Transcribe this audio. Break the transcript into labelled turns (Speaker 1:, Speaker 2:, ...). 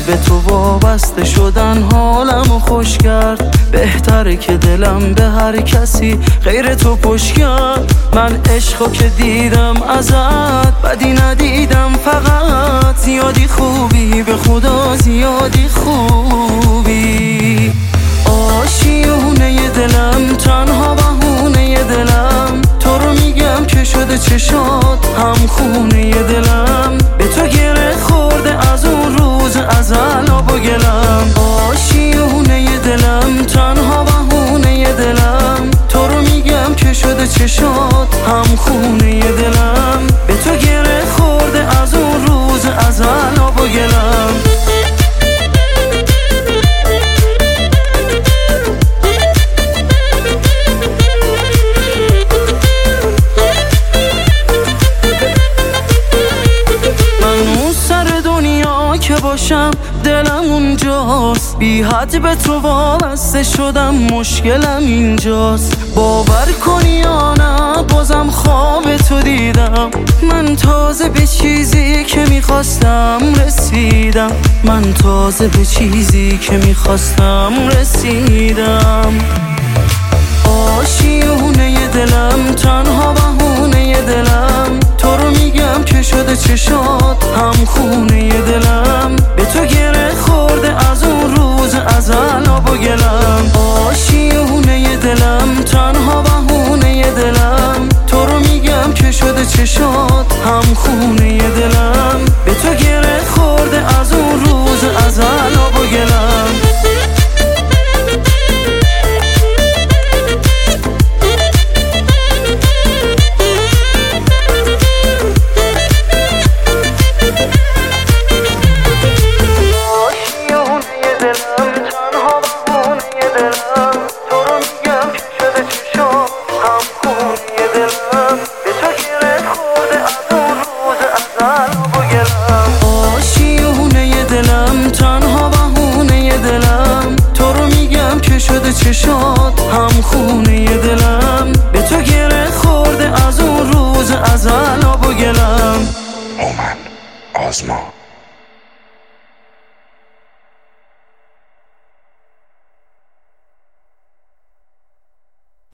Speaker 1: به تو وابسته شدن حالمو خوش کرد. بهتره که دلم به هر کسی غیر تو پشت کرد. من عشقو که دیدم ازت بدی ندیدم، فقط زیادی خوبی، به خدا زیادی خوبی. آشیونه دلم، تنها بهونه دلم، تو رو میگم که شده چشات هم خونه دلم. به تو گره خورده از اون روز ازل آب و گلم. آشیونه دلم، تنها بهونه دلم، تو رو میگم که شده چشات هم خونه دلم. به تو گره خورده از اون روز ازل آب و گلم. که باشم دلم اونجاست، بی حد به تو وابسته شدم، مشکلم اینجاست. باور کنی یا نه بازم خواب تو دیدم. من تازه به چیزی که میخواستم رسیدم. من تازه به چیزی که میخواستم رسیدم. آشیونه دلم، تنها بهونه دلم، تو رو میگم که شده چشات هم خونه دلم. به تو گره خورده از اون روز ازل آب و گلم. آشیونه دلم، تنها بهونه دلم، تو رو میگم که شده چشات هم خونه دلم. به تو گره خورده از اون روز ازل آب و گلم. تنها بهونه دلم، تو رو میگم که شده چشات هم خونه دلم. به تو گره خورده از اون روز ازل آب و گلم.
Speaker 2: هومن آزما.